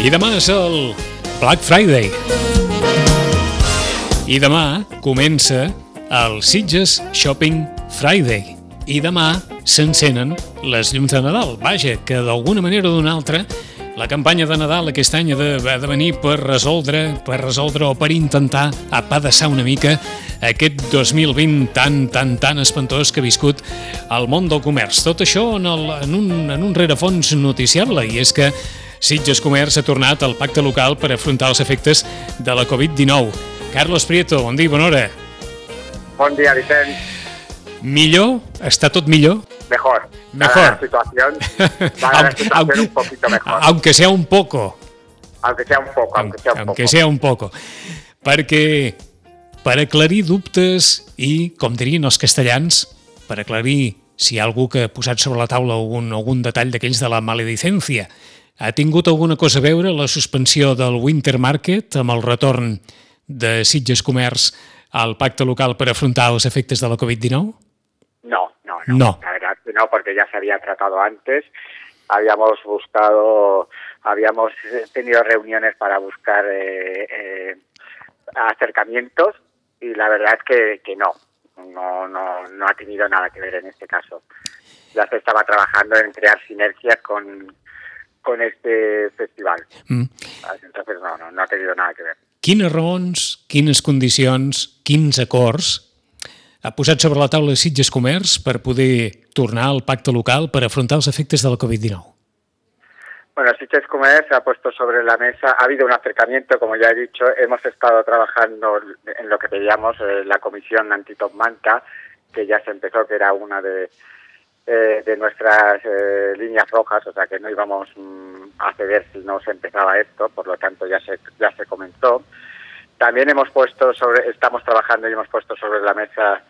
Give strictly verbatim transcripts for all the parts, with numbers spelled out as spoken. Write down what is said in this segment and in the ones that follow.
I demà és el Black Friday. I demà comença el Sitges Shopping Friday. I demà s'encenen les llums de Nadal. Vaja, que d'alguna manera o d'una altra la campanya de Nadal aquest any ha de, ha de venir per resoldre, per resoldre o per intentar apedaçar una mica aquest dos mil vint tan, tan, tan espantós que ha viscut el món del comerç. Tot això en, el, en, un, en un rerefons noticiable, i és que Sitges Comerç ha tornat al pacte local per afrontar els efectes de la covid dinou. Carlos Prieto, bon dia, bona hora. Bon dia, Vicent. ¿Millor? ¿Está todo millor? Mejor. Mejor. La situación, la situación aunque, un poquito mejor. Aunque sea un poco. Aunque sea un poco, aunque sea un aunque poco. sea un poco. Perquè per aclarir dubtes i, com dirien els castellans, per aclarir si hi ha algú que ha posat sobre la taula algun, algun detall d'aquells de la maledicència, ha tingut alguna cosa a veure la suspensió del Winter Market amb el retorn de Sitges Comerç al pacte local per afrontar els efectes de la covid dinou? No, no, no, no. La verdad que no, porque ya se había tratado antes. Habíamos buscado, habíamos tenido reuniones para buscar eh, eh, acercamientos y la verdad es que, que no, no, no, no ha tenido nada que ver en este caso. Ya se estaba trabajando en crear sinergias con, con este festival. Mm. Entonces no, no, no ha tenido nada que ver. Quines raons, quines condicions, quins acords ha posat sobre la taula de Sitges Comerç per poder tornar al pacte local per afrontar els efectes de la covid dinou? Bueno, Sitges Comerç ha puesto sobre la mesa, ha habido un acercamiento, como ya he dicho, hemos estado trabajando en lo que pedíamos, eh, la comisión anti-top manta, que ya se empezó, que era una de, eh, de nuestras eh, líneas rojas, o sea que no íbamos mm, a ceder si no se empezaba esto, por lo tanto ya se, ya se comenzó. También hemos puesto sobre, estamos trabajando y hemos puesto sobre la mesa,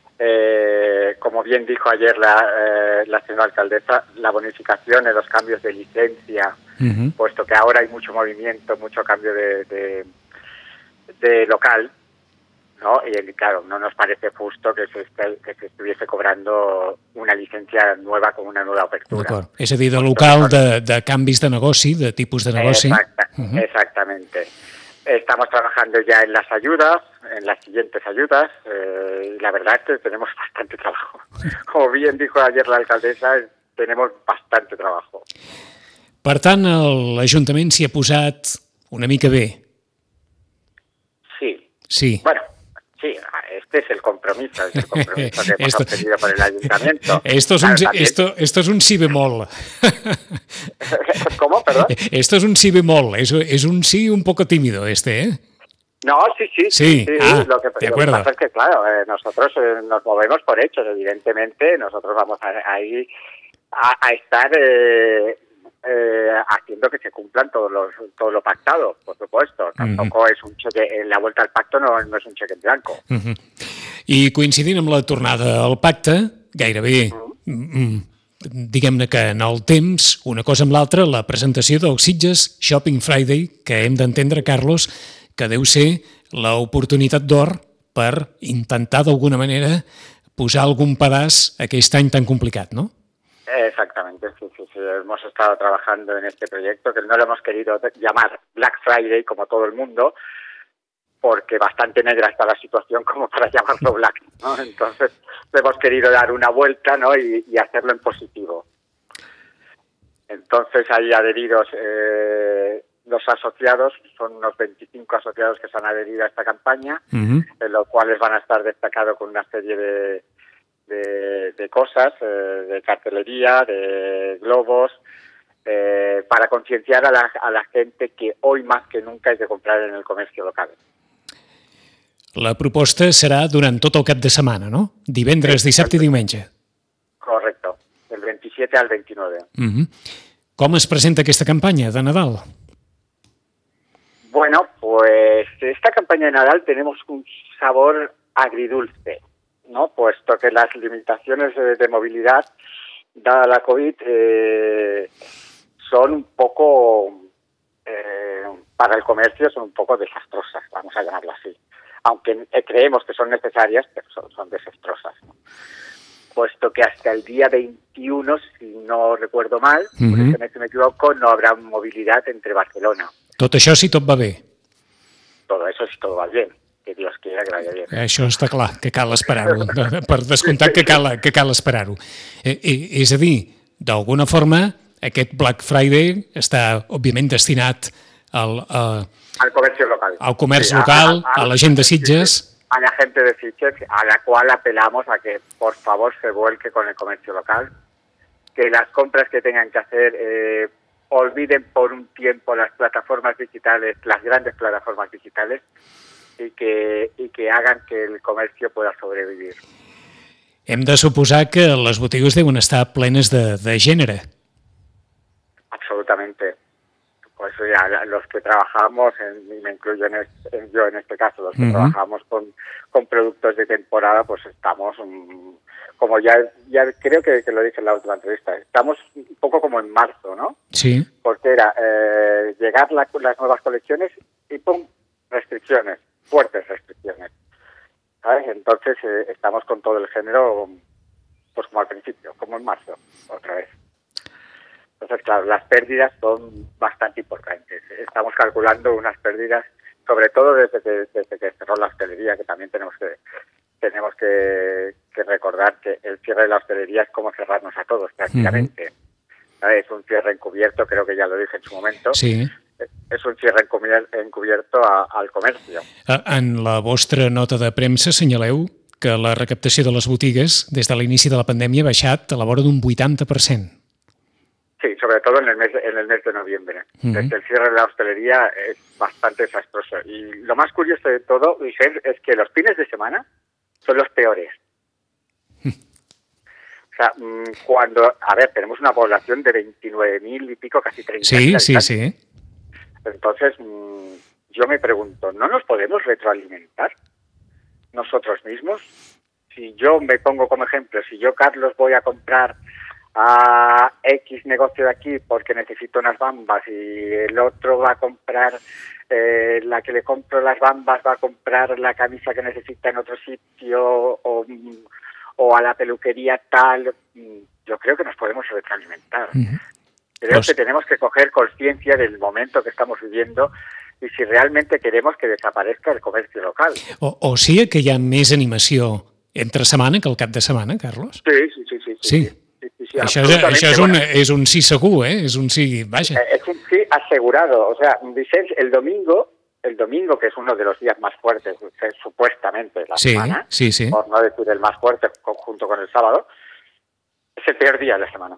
eh, como bien dijo ayer la, eh, la señora alcaldesa, la bonificación y los cambios de licencia, uh-huh. puesto que ahora hay mucho movimiento, mucho cambio de, de, de local, ¿no? Y claro, no nos parece justo que se, esté, que se estuviese cobrando una licencia nueva con una nueva apertura. D'acord. És a dir, de local, de, de canvis de negoci, de tipus de negoci. Exacta, uh-huh. Exactamente. Estamos trabajando ya en las ayudas, en las siguientes ayudas, eh, y la verdad es que tenemos bastante trabajo. Como bien dijo ayer la alcaldesa, tenemos bastante trabajo. Per tant, l'Ajuntament s'hi ha posat una mica bé. Sí. Sí. Bueno, sí, este es el compromiso, es el compromiso que hemos esto, obtenido por el Ayuntamiento. Esto es, un, claro, esto, esto es un sí bemol. ¿Cómo, perdón? Esto es un sí bemol, es, es un sí un poco tímido este, ¿eh? No, sí, sí. Sí, sí ah, lo, que, de lo que pasa es que, claro, eh, nosotros eh, nos movemos por hechos, evidentemente. Nosotros vamos a, ahí a, a estar eh, eh, haciendo que se cumplan todos los, todo lo pactado, por supuesto. Tampoco uh-huh. es un cheque, en la vuelta al pacto no, no es un cheque en blanco. Uh-huh. I coincidint amb la tornada al pacte, gairebé, uh-huh. diguem-ne que en el temps, una cosa amb l'altra, la presentació del Sitges Shopping Friday, que hem d'entendre, Carlos, que deu ser l'oportunitat d'or per intentar d'alguna manera posar algun pedaç aquest any tan complicat, ¿no? Exactamente, sí, sí, sí. Hemos estado trabajando en este proyecto, que no lo hemos querido llamar Black Friday como todo el mundo, porque bastante negra está la situación como para llamarlo Black, ¿no? Entonces hemos querido dar una vuelta, ¿no? y, y hacerlo en positivo. Entonces hay adheridos... Eh, los asociados, son unos veinticinco asociados que se han adherido a esta campaña, uh-huh. en los cuales van a estar destacados con una serie de, de, de cosas, eh, de cartelería, de globos, eh, para concienciar a la, a la gente que hoy más que nunca hay que comprar en el comercio local. La proposta serà durant tot el cap de setmana, no? Divendres, sí, dissabte i diumenge. Correcto, del veintisiete al veintinueve. Uh-huh. Com es presenta aquesta campanya de Nadal? Bueno, pues esta campaña de Nadal tenemos un sabor agridulce, ¿no? Puesto que las limitaciones de, de movilidad, dada la COVID, eh, son un poco, eh, para el comercio, son un poco desastrosas, vamos a llamarlo así. Aunque creemos que son necesarias, pero son, son desastrosas, ¿no? puesto que hasta el día veintiuno, si no recuerdo mal, uh-huh. si me equivoco, no habrá movilidad entre Barcelona. Tot això si tot va bé. Todo eso si todo va bien. Que Dios quiera que vaya bien. Això està clar, que cal esperar-ho. Per descomptat que cal, que cal esperar-ho. Eh, eh, és a dir, d'alguna forma, aquest Black Friday està, òbviament, destinat al, a, al comercio local. Al comerç sí, local, a, a, a, a la gent de Sitges. A la gente de Sitges, a la cual apelamos a que, por favor, se vuelque con el comercio local. Que las compras que tengan que hacer, eh, olviden por un tiempo las plataformas digitales, las grandes plataformas digitales, y que, y que hagan que el comercio pueda sobrevivir. Hem de suposar que les botigues deuen estar plenes de, de gènere. Absolutamente. Pues ya los que trabajamos, en, y me incluyo en, este, en yo en este caso, los que uh-huh. trabajamos con, con productos de temporada, pues estamos, um, como ya ya creo que, que lo dije en la última entrevista, estamos un poco como en marzo, ¿no? Sí. Porque era eh, llegar la, las nuevas colecciones y ¡pum! Restricciones, fuertes restricciones. ¿Sabes? Entonces eh, estamos con todo el género, pues como al principio, como en marzo, otra vez. Entonces, claro, las pérdidas son bastante importantes. Estamos calculando unas pérdidas, sobre todo desde que, desde que cerró la hostelería, que también tenemos que tenemos que, que recordar que el cierre de la hostelería es como cerrarnos a todos, prácticamente. Uh-huh. Es un cierre encubierto, creo que ya lo dije en su momento. Sí. És un cierre encubierto a, al comercio. En la vostra nota de premsa assenyaleu que la recaptació de les botigues des de l'inici de la pandèmia ha baixat a la vora d'un vuitanta per cent. Sí, sobre todo en el mes, en el mes de noviembre. Uh-huh. Desde el cierre de la hostelería es bastante desastroso. Y lo más curioso de todo, Vicente, es que los fines de semana son los peores. Uh-huh. O sea, cuando, a ver, tenemos una población de veintinueve mil y pico, casi treinta mil. Sí, sí, sí. Entonces, yo me pregunto, ¿no nos podemos retroalimentar nosotros mismos? Si yo me pongo como ejemplo, si yo, Carlos, voy a comprar a X negocio de aquí porque necesito unas bambas y el otro va a comprar, eh, la que le compro las bambas va a comprar la camisa que necesita en otro sitio o, o a la peluquería tal, yo creo que nos podemos retroalimentar. Uh-huh. Creo pues... que tenemos que coger conciencia del momento que estamos viviendo i si realmente queremos que desaparezca el comercio local. O, o sigui que hi ha més animació entre setmana que el cap de setmana, Carlos? Sí, sí, sí. Sí, sí. sí, sí, sí això és, això és, un, és un sí segur, eh? És un sí, vaja. Es un sí asegurado. O sea, Vicente, el domingo, el domingo, que es uno de los días más fuertes, supuestamente, de la sí, semana, sí, sí. por no decir el más fuerte, junto con el sábado, es el peor día de la semana.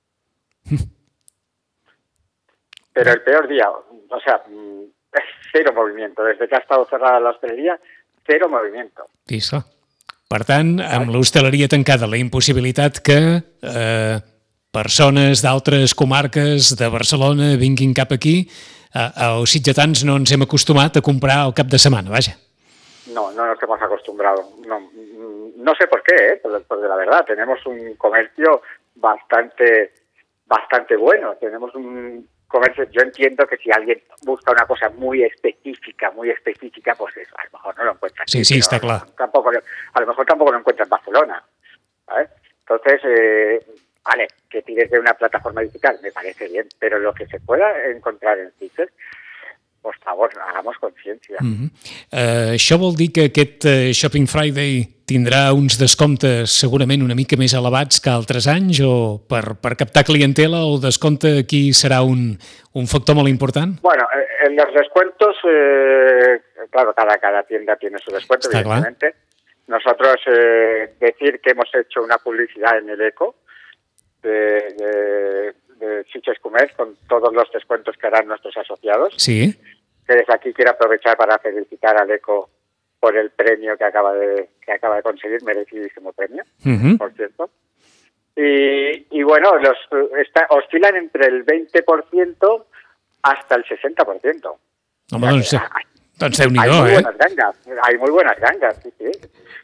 Pero el peor día, o sea, es cero movimiento. Desde que ha estado cerrada la hostelería, cero movimiento. Vista. Per tant, amb l'hostaleria tancada, la impossibilitat que eh, persones d'altres comarques de Barcelona vinguin cap aquí, eh, els sitgetans no ens hem acostumat a comprar el cap de setmana, vaja. No, no nos hemos acostumbrado. No, no sé por qué, ¿eh? Porque la verdad, tenemos un comercio bastante, bastante bueno. Tenemos un comercio, yo entiendo que si alguien busca una cosa muy específica, muy específica, pues eso, a lo mejor no lo encuentra aquí. Sí, sí, está claro. Tampoco, a lo mejor tampoco lo encuentra en Barcelona, ¿sabes? Entonces, eh, vale, que tires de una plataforma digital, me parece bien, pero lo que se pueda encontrar en Sitges, por favor, hagamos consciència. Mm-hmm. uh, això vol dir que aquest uh, Shopping Friday tindrà uns descomptes segurament una mica més elevats que altres anys o per, per captar clientela el descompte aquí serà un, un factor molt important? Bueno, en los descuentos, eh, claro, cada, cada tienda tiene su descuento, Está evidentemente. Clar. Nosotros eh, decir que hemos hecho una publicidad en el ECO de, de, de Sitges Comerç con todos los descuentos que harán nuestros asociados. Sí. Que desde aquí quiero aprovechar para felicitar al ECO por el premio que acaba de que acaba de conseguir, merecidísimo premio, uh-huh. por cierto. Y, y bueno, los está, oscilan entre el veinte por ciento hasta el sesenta por ciento. Home, doncs, hay, doncs Déu-n'hi-do, hay muy eh? buenas gangas, hay muy buenas gangas, sí, sí.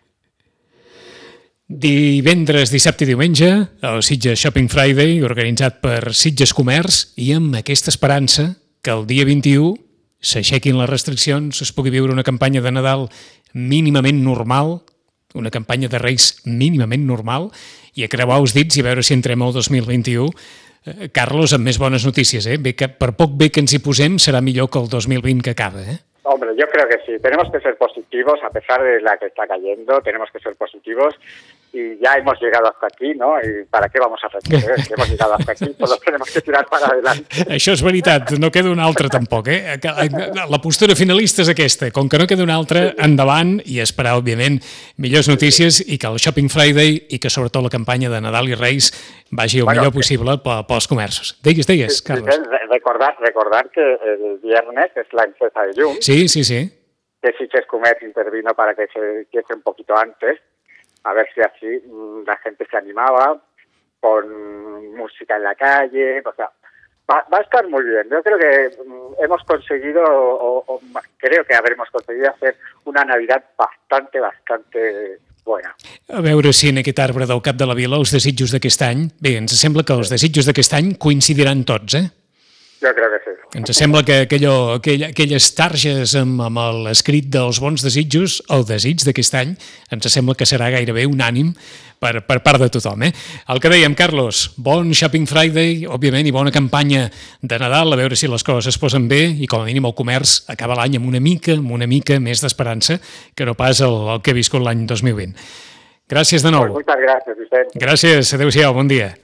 Divendres, dissabte i diumenge, el Sitges Shopping Friday, organitzat per Sitges Comerç, i amb aquesta esperança que el dia vint-i-u s'aixequin les restriccions, es pugui viure una campanya de Nadal mínimament normal, una campanya de Reis mínimament normal, i a creuar els dits i a veure si entrem al dos mil vint-i-u. Eh, Carlos, amb més bones notícies, eh? Bé que, per poc bé que ens hi posem, serà millor que el dos mil vint que acaba, eh? Hombre, yo creo que sí. Tenemos que ser positivos, a pesar de la que está cayendo, tenemos que ser positivos y ya hemos llegado hasta aquí, ¿no? ¿Y para qué vamos a retroceder? Si hemos llegado hasta aquí, pues tenemos que tirar para adelante. Això és veritat, no queda una altra tampoc, eh? La postura finalista és aquesta, com que no queda una altra, endavant i esperar, òbviament, millors notícies i que el Shopping Friday i que sobretot la campanya de Nadal i Reis vagi el Bueno, millor possible pels comerços. Digues, digues, Sí, Carlos. sí, recordar, recordar que el viernes es la empresa de Jung, Sí, sí, sí. que Sitges Comerç intervino para que se hiciese un poquito antes, a ver si así mm, la gente se animaba con música en la calle, o sea, va, va a estar muy bien. Yo creo que mm, hemos conseguido, o, o creo que habremos conseguido hacer una Navidad bastante, bastante buena. A veure si en aquest arbre del cap de la vila els desitjos d'aquest any... Bé, ens sembla que els desitjos d'aquest any coincidiran tots, eh? Yo creo que sí. Ens sembla que aquello, aquell, aquelles targes amb, amb l'escrit dels bons desitjos, el desig d'aquest any, ens sembla que serà gairebé unànim per, per part de tothom. Eh? El que dèiem, Carlos, bon Shopping Friday, òbviament, i bona campanya de Nadal, a veure si les coses es posen bé i com a mínim el comerç acaba l'any amb una mica, amb una mica més d'esperança que no pas el, el que ha viscut l'any dos mil vint. Gràcies de nou. Pues muchas gracias, Vicente. Gràcies, adéu-siau, bon dia.